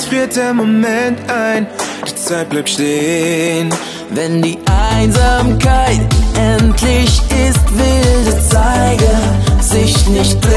friert der Moment ein, die Zeit bleibt stehen. Wenn die Einsamkeit endlich ist, wilde Zeiger sich nicht drehen.